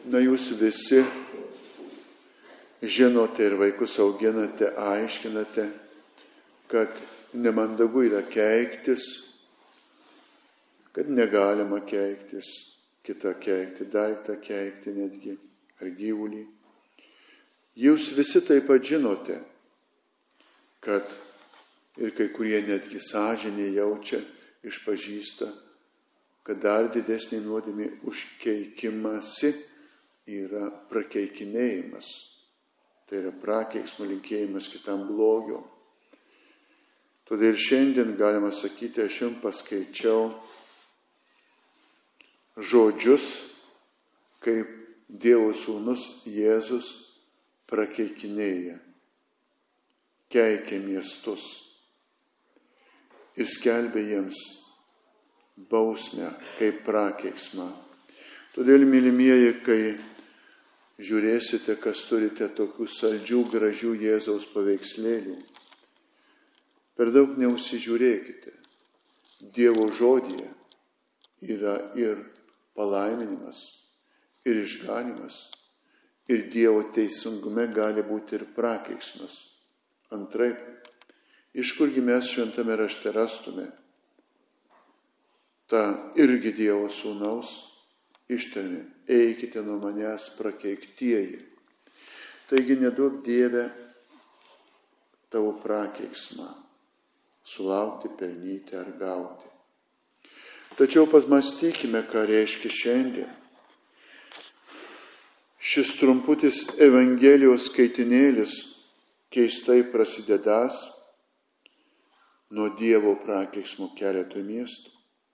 Na, jūs visi žinote ir vaikus auginate, aiškinate, kad nemandagu yra keiktis, kad negalima keiktis, kitą keikti, daiktą keikti netgi, ar gyvulį. Jūs visi taip pat žinote, kad ir kai kurie netgi sąžinė jaučia, išpažįsta, kad dar didesnė nuodėmė už keikimąsi yra prakeikinėjimas. Tai yra prakeiksmo linkėjimas kitam blogio. Todėl šiandien galima sakyti, aš jums paskaičiau žodžius, kaip Dievo sūnus Jėzus prakeikinėja, keikia miestus ir skelbia jiems bausmę kaip prakeiksmą. Todėl, mylimieji, kai žiūrėsite, kas turite tokių saldžių, gražių Jėzaus paveikslėlių, per daug neužsižiūrėkite. Dievo žodyje yra ir palaiminimas, ir išganimas, ir Dievo teisingume gali būti ir prakeiksmas. Antraip, iš kurgi mes šventame rašte rastume tą irgi Dievo sūnaus ištarmę: eikite nuo manęs prakeiktieji. Taigi neduok Dieve tavo prakeiksmą sulaukti, pelnyti ar gauti. Tačiau pamąstykime, ką reiškia šiandien šis trumputis Evangelijos skaitinėlis, keistai prasidedąs nuo Dievo prakeiksmo keletų miestų.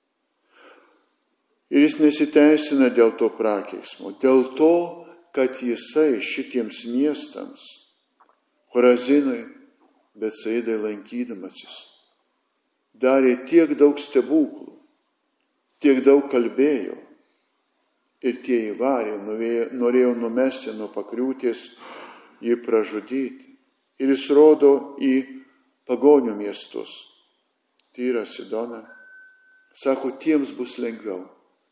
Ir jis nesiteisina dėl to prakeiksmo, dėl to, kad jisai šitiems miestams, Chorazinui, Betsaidai lankydamasis, darė tiek daug stebuklų, tiek daug kalbėjo, ir tie įvarė, norėjo numesti nuo pakriūties, jį pražudyti. Ir jis rodo į pagonių miestus, Tyrą, Sidoną, sako, tiems bus lengviau.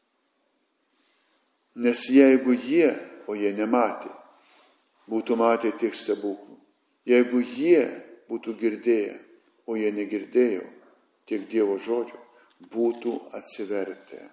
Nes jeigu jie, o jie nematė, būtų matę tiek stebuklų, jeigu jie būtų girdėję, o jie negirdėjo tiek Dievo žodžio, būtų atsivertę.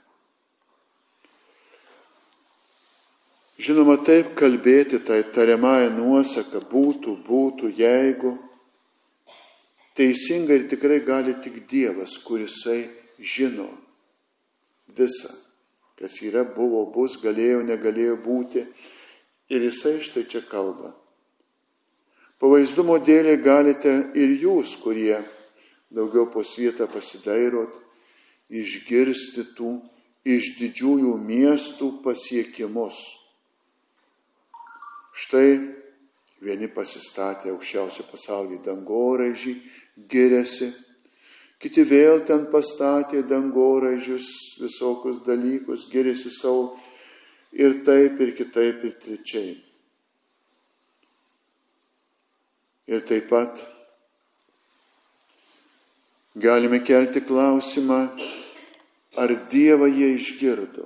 Žinoma, taip kalbėti, tai tariamąją nuosaką būtų, jeigu, teisinga ir tikrai gali tik Dievas, kurisai žino visą, kas yra, buvo, bus, galėjo, negalėjo būti. Ir jisai štai čia kalba. Pavaizdumo dėlei galite ir jūs, kurie daugiau po svietą pasidairot, išgirsti tų iš didžiųjų miestų pasiekimus. Štai vieni pasistatė aukščiausio pasaulio dangoraižį, giriasi, kiti vėl ten pastatė dangoraižius, visokius dalykus, giriasi savo ir taip, ir kitaip, ir trečiai. Ir taip pat galime kelti klausimą, ar Dievą jie išgirdo.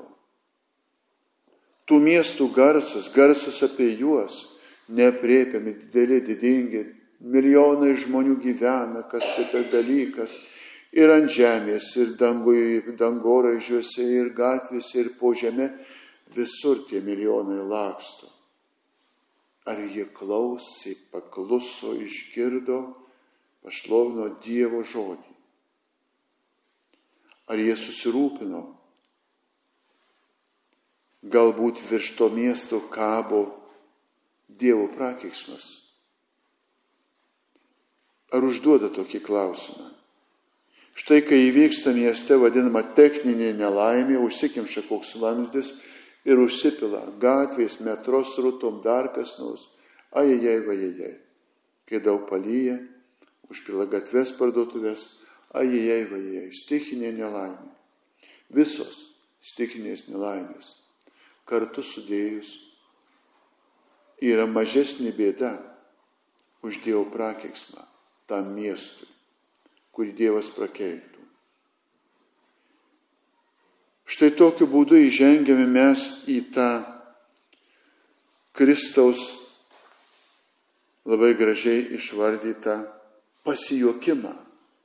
Tų miestų garsas apie juos, neaprėpiami, dideli, didingi, milijonai žmonių gyvena, kas tai per dalykas, ir ant žemės, ir dangoraižiuose, ir gatvėse, ir po žeme, visur tie milijonai laksto. Ar jie klausė, pakluso, išgirdo, pašlovino Dievo žodį? Ar jie susirūpino? Galbūt virš to miesto kabo Dievo prakeiksmas. Ar užduoda tokį klausimą? Štai kai įvyksta mieste vadinama techninė nelaimė, užsikimša koks vamzdis ir užsipila gatvės, metro srutom, dar kas nors. Ajajai. Kai daug palyja, užpila gatves, parduotuvės, ajajai, stichinė nelaimė. Visos stichinės nelaimės kartu sudėjus yra mažesnė bėda už Dievo prakeiksmą tam miestui, kurį Dievas prakeiktų. Štai tokiu būdu įžengiame mes į tą Kristaus labai gražiai išvardytą pasijuokimą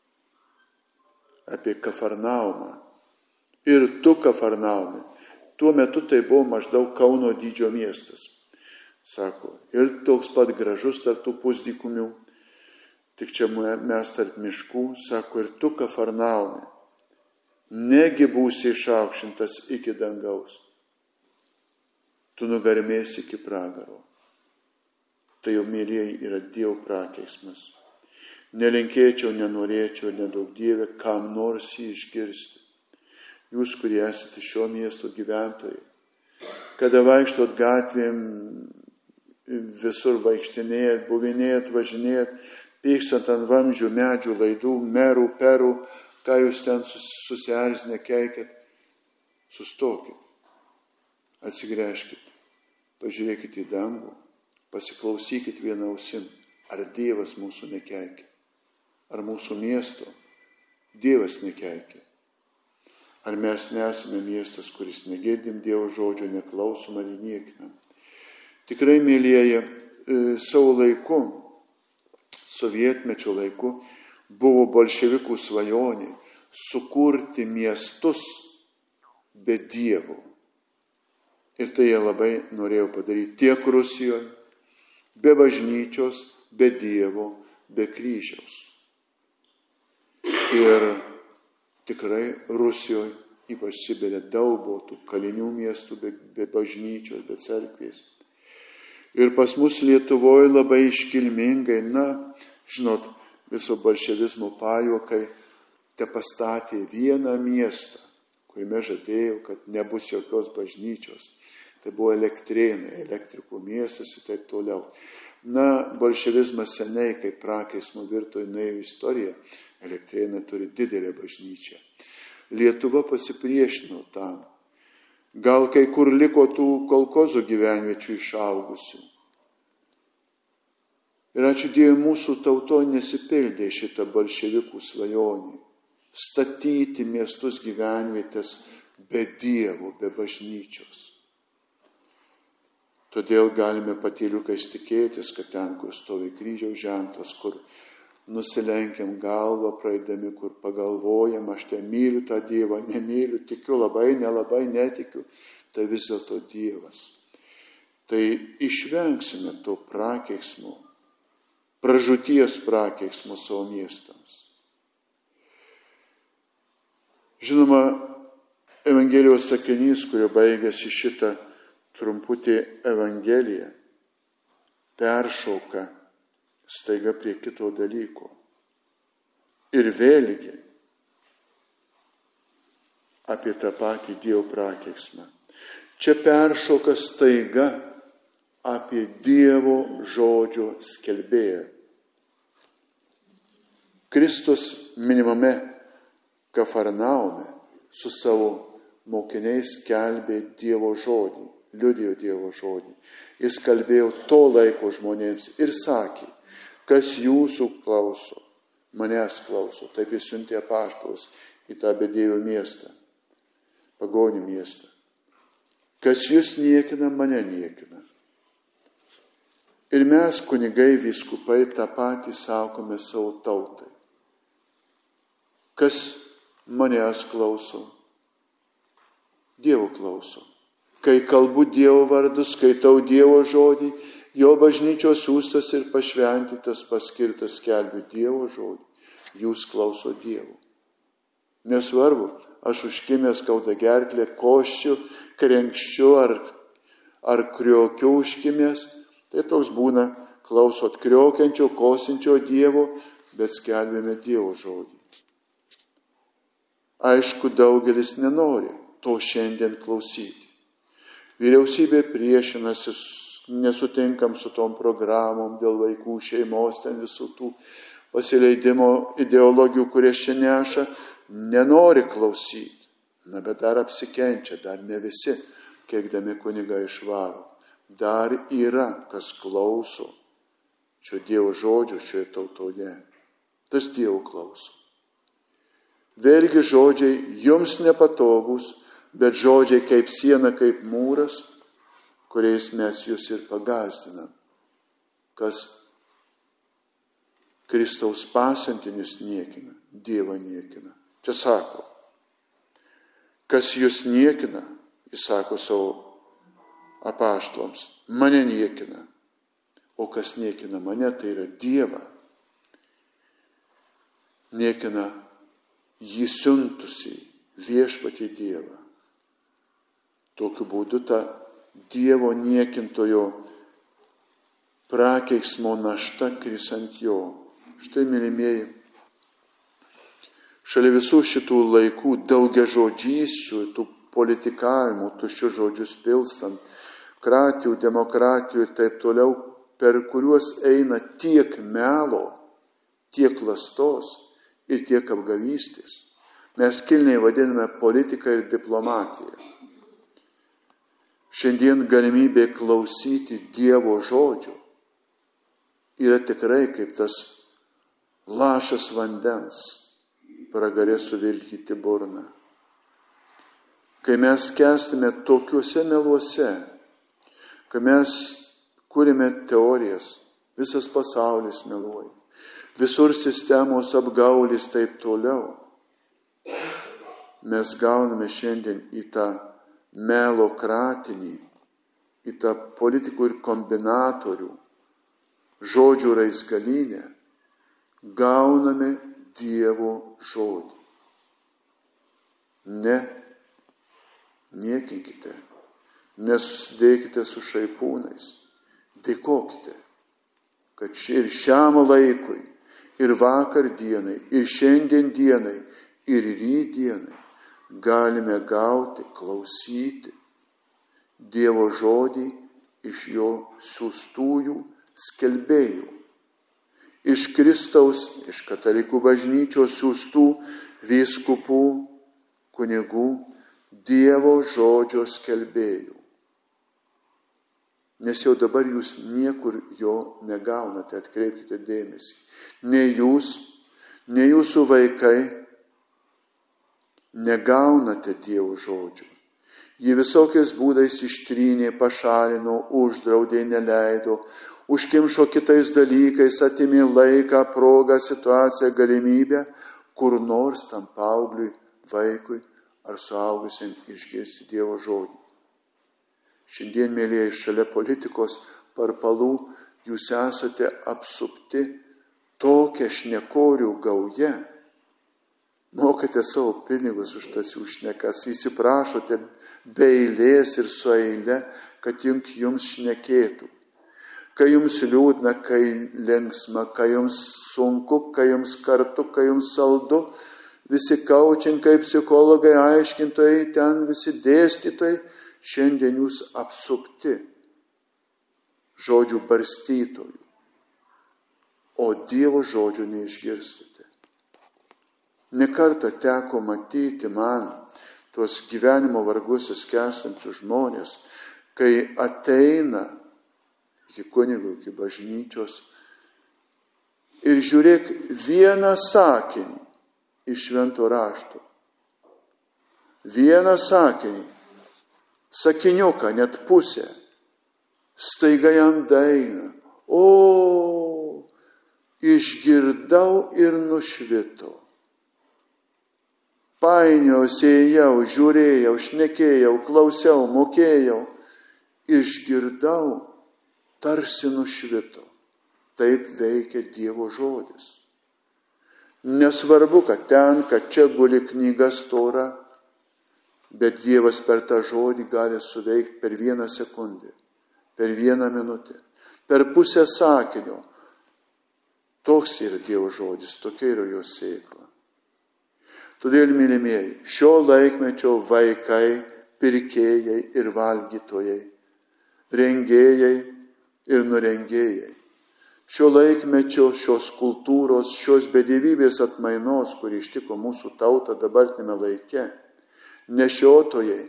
apie Kafarnaumą. Ir tu, Kafarnaume, tuo metu tai buvo maždaug Kauno dydžio miestas. Sako, ir toks pat gražus tarp tų pusdykumių, tik čia mes tarp miškų, sako, ir tu, Kafarnaume, negi būsi išaukštintas iki dangaus, tu nugarmėsi iki pragaro. Tai jau, mėlyjeji, yra Dievo prakeiksmas. Nelinkėčiau, nenorėčiau, nedaug Dieve, kam nors jį išgirsti. Jūs, kurie esate šio miesto gyventojai, kada vaikštot gatvėm, visur vaikštinėjat, buvinėjat, važinėjat, pykstant ant vamzdžių, medžių, laidų, merų, perų, ką jūs ten susierzinę keikėt, sustokit, atsigręžkit, pažiūrėkit į dangų, pasiklausykit vieną ausim, ar Dievas mūsų nekeikia, ar mūsų miesto Dievas nekeikia. Ar mes nesame miestas, kuris negirdim Dievo žodžio, neklausom ar niekinam. Tikrai, mėlyjeji, savo laiku, sovietmečio laiku, buvo bolševikų svajonė sukurti miestus be Dievo. Ir tai jie labai norėjo padaryti tiek Rusijoje, be bažnyčios, be Dievo, be kryžiaus. Ir tikrai Rusijoje, ypač Sibire, daug buvo tų kalinių miestų be bažnyčios, be cerkvės. Ir pas mus Lietuvoje labai iškilmingai, žinot, viso bolševizmo pajuokai, te pastatė vieną miestą, kuriame žadėjo, kad nebus jokios bažnyčios. Tai buvo Elektrėnai, elektrikų miestas ir taip toliau. Bolševizmas seniai, kaip prakeismo virto į nuėjo istoriją, Elektrėnai turi didelę bažnyčią. Lietuva pasipriešino tam. Gal kai kur liko tų kolkozų gyvenviečių išaugusių. Ir ačiū Dievui, mūsų tautoje nesipildė šitą bolševikų svajonį. Statyti miestus gyvenvietės be Dievo, be bažnyčios. Todėl galime patyliukais tikėtis, kad ten, kur stovi kryžiaus ženklas, kur nusilenkiam galvą praeidami, kur pagalvojam, aš ten myliu tą Dievą, nemyliu, tikiu labai, nelabai, netikiu, tai vis dėlto Dievas. Tai išvengsime to prakeiksmo, pražūties prakeiksmo savo miestams. Žinoma, Evangelijos sakinys, kurio baigėsi šitą trumputį Evangeliją, peršauka staiga prie kito dalyko. Ir vėlgi apie tą patį Dievo prakeiksmą. Čia peršauka staiga apie Dievo žodžio skelbėją. Kristus minimame Kafarnaume su savo mokiniais skelbė Dievo žodį, liudijo Dievo žodį. Jis kalbėjo to laiko žmonėms ir sakė, kas jūsų klauso, manęs klauso. Taip jis siuntė apaštalus į tą bedievių miestą, pagonių miestą. Kas jūs niekina, mane niekina. Ir mes, kunigai, vyskupai, tą patį sakome savo tautai. Kas manęs klauso, Dievo klauso. Kai kalbu Dievo vardu, skaitau Dievo žodį, jo bažnyčios siųstas ir pašventytas, paskirtas skelbiu Dievo žodį. Jūs klauso Dievo. Nesvarbu, aš užkimęs skauda gerklę, koščiu, krenkščiu ar kriokiu užkimęs, tai toks būna, klausot kriokiančio, kosinčio Dievo, bet skelbėme Dievo žodį. Aišku, daugelis nenori to šiandien klausyti. Vyriausybė priešinasi, nesutinkam su tom programom dėl vaikų, šeimos, ten visų tų pasileidimo ideologijų, kurie čia neša, nenori klausyti. Bet dar apsikenčia, dar ne visi, keikdami kunigą išvaro. Dar yra, kas klauso šio Dievo žodžio šioje tautoje. Tas Dievo klauso. Vėlgi žodžiai jums nepatogus, bet žodžiai kaip siena, kaip mūras, kuriais mes jūs ir pagąsdinam, kas Kristaus pasiuntinius niekina, Dievą niekina. Čia sako, kas jūs niekina, jis sako savo apaštalams, mane niekina, o kas niekina mane, tai yra Dievą. Niekina jį siuntusiai viešpatį Dievą. Tokiu būdu ta Dievo niekintojo prakeiksmo našta kris ant jo. Štai, mylimieji, šalia visų šitų laikų daugiažodžysčių, tų politikavimų, tuščius žodžius pilstant, kratijų, demokratijų ir taip toliau, per kuriuos eina tiek melo, tiek klastos ir tiek apgavystės. Mes kilniai vadiname politiką ir diplomatiją. Šiandien galimybė klausyti Dievo žodžio yra tikrai kaip tas lašas vandens pragarė suvilkyti burną. Kai mes skęstame tokiuose meluose, kai mes kūrėme teorijas, visas pasaulis meluoja, visur sistemos apgaulis taip toliau, mes gauname šiandien į tą melo kratinį, į tą politikų ir kombinatorių žodžių raizgalynę, gauname Dievo žodį. Niekinkite, nesusidėkite su šaipūnais, dėkokite, kad ir šiam laikui, ir vakar dienai, ir šiandien dienai, ir rytdienai galime gauti, klausyti Dievo žodį iš jo siųstųjų skelbėjų. Iš Kristaus, iš katalikų bažnyčios siųstų vyskupų, kunigų, Dievo žodžio skelbėjų. Nes jau dabar jūs niekur jo negaunate, atkreipkite dėmesį. Nei jūs, nei jūsų vaikai negaunate Dievo žodžio. Jį visokiais būdais ištrynė, pašalino, uždraudė, neleido, užkimšo kitais dalykais, atimė laiką, progą, situaciją, galimybę, kur nors tam paaugliui, vaikui ar suaugusiam išgirsti Dievo žodį. Šiandien, mėlyje, šalia politikos parpalų jūs esate apsupti tokia šnekorių gauja. Mokate savo pinigus už tas jų šnekas, įsiprašote be eilės ir su eile, kad jums šnekėtų. Kai jums liūdna, kai linksma, kai jums sunku, kai jums kartu, kai jums saldu, visi kaučinkai, psichologai, aiškintojai, ten visi dėstytojai, šiandien jūs apsupti žodžių barstytojų, o Dievo žodžio neišgirstate. Nekartą teko matyti man tuos gyvenimo vargus skęstančius žmonės, kai ateina iki kunigo, iki bažnyčios ir žiūrėk vieną sakinį iš Švento rašto. Vieną sakinį, sakiniuką, net pusę, staiga jam daina. O, išgirdau ir nušvitau. Painiausi, ėjau, žiūrėjau, šnekėjau, klausiau, mokėjau, išgirdau, tarsi nušvitau. Taip veikia Dievo žodis. Nesvarbu, kad ten, kad čia guli knyga stora, bet Dievas per tą žodį gali suveikti per 1 sekundę, per 1 minutę, per pusę sakinio. Toks yra Dievo žodis, tokia yra jo sėkla. Todėl, mylimieji, šio laikmečio vaikai, pirkėjai ir valgytojai, rengėjai ir nurengėjai. Šio laikmečio, šios kultūros, šios bedivybės atmainos, kuri ištiko mūsų tautą dabartinėme laike, nešiotojai,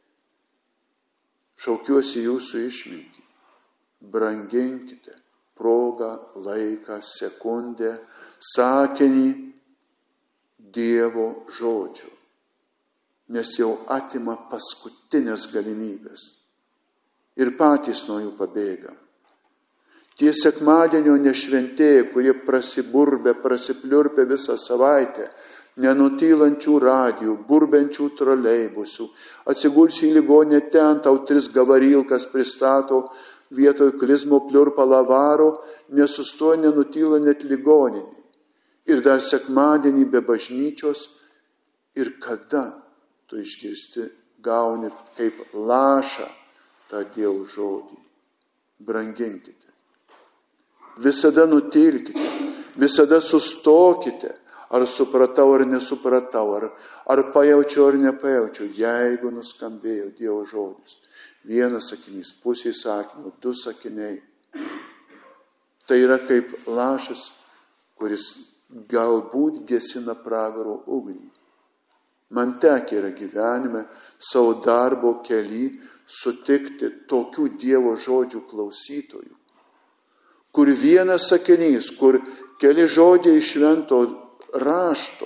šaukiuosi jūsų išmintį. Branginkite progą, laiką, sekundę, sakinį Dievo žodžio, nes jau atima paskutinės galimybės. ir patys nuo jų pabėga. Tie sekmadienio nešventėjai, kurie prasiburbė, prasipliurpė visą savaitę, nenutylančių radijų, burbenčių troleibusų, atsigulsi į ligonę ten, tau 3 gavarilkas pristato, vietoj klizmo pliurpa lavaro, nesustoja, nenutyla net ligoninį. Ir dar sekmadienį be bažnyčios, ir kada tu išgirsti, gauni kaip lašą tą Dievo žodį. Branginkite. Visada nutilkite, visada sustokite, ar supratau ar nesupratau, ar pajaučiau ar nepajaučiau, jeigu nuskambėjo Dievo žodis. 1 sakinys, pusė sakinio, 2 sakiniai. Tai yra kaip lašas, kuris galbūt gesina pragaro ugnį. Man tekę yra gyvenime savo darbo kely sutikti tokių Dievo žodžių klausytojų, kur 1 sakinys, kur keli žodžiai iš švento rašto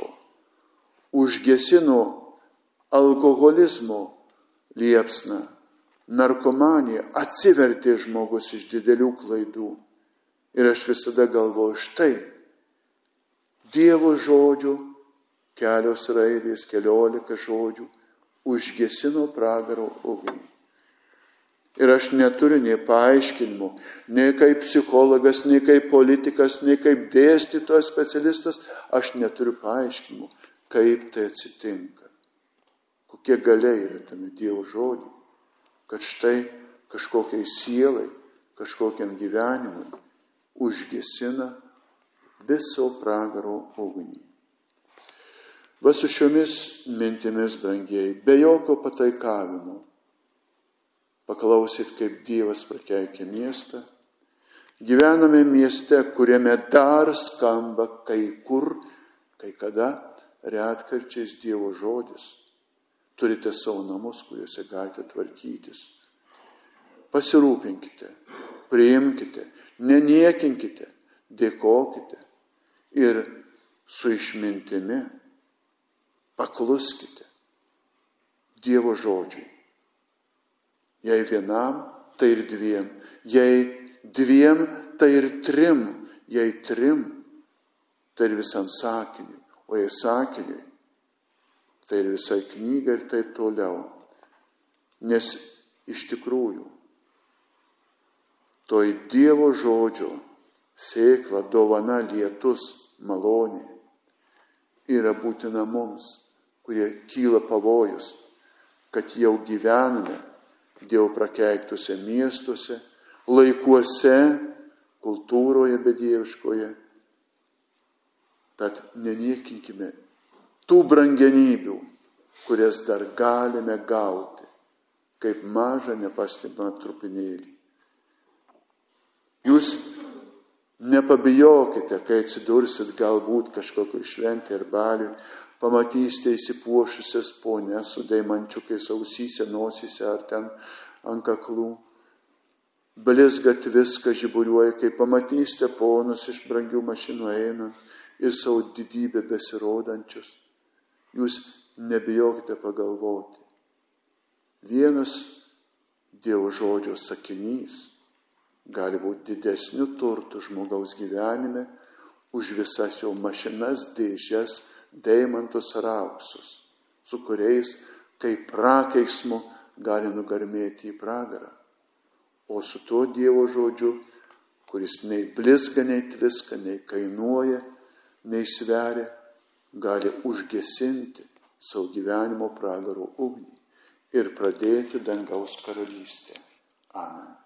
užgesino alkoholizmo liepsną, narkomaniją, atsivertė žmogus iš didelių klaidų. Ir aš visada galvoju, štai Dievo žodžių, kelios raidės, 14 žodžių, užgesino pragaro ugnį. Ir aš neturiu nei paaiškinimų, nei kaip psichologas, nei kaip politikas, nei kaip dėstytojas, specialistas, aš neturiu paaiškinimų, kaip tai atsitinka. Kokie galiai yra tame Dievo žodį, kad štai kažkokiai sielai, kažkokiam gyvenimui užgesina viso pragaro ugnį. Va su šiomis mintimis, brangieji, be jokio pataikavimo, paklausyt, kaip Dievas prakeikia miestą. Gyvename mieste, kuriame dar skamba kai kur, kai kada retkarčiais Dievo žodis. Turite savo namus, kuriuose galite tvarkytis. Pasirūpinkite, priimkite, neniekinkite, dėkokite ir su išmintimi pakluskite Dievo žodžiui. Jei vienam, tai ir 2, jei 2, tai ir 3, jei 3, tai ir visam sakiniui, o jei sakiniui, tai ir visai knygai ir taip toliau. Nes iš tikrųjų, toj Dievo žodžio sėkla, dovana, lietus, malonė yra būtina mums, kurie kyla pavojus, kad jau gyvename Dievo prakeiktose miestuose, laikuose, kultūroje bedieviškoje. Tad neniekinkime tų brangenybių, kurias dar galime gauti, kaip mažą nepastebimą trupinėlį. Jūs nepabijokite, kai atsidursit galbūt kažkokio šventė ar baliui, pamatysite įsipuošusias ponias su deimančiukais ausyse, nosyse ar ten ant kaklų. Blizgat viską žiburiuoja, kai pamatysite ponus iš brangių mašinų einant ir savo didybę besirodančius. Jūs nebijokite pagalvoti. 1 Dievo žodžio sakinys gali būti didesniu turtu žmogaus gyvenime už visas jo mašinas, dėžes, deimantus ar auksus, su kuriais kaip prakeiksmu gali nugarmėti į pragarą. O su tuo Dievo žodžiu, kuris nei blizga, nei tviska, nei kainuoja, nei sveria, gali užgesinti savo gyvenimo pragaro ugnį ir pradėti dangaus karalystę. Amen.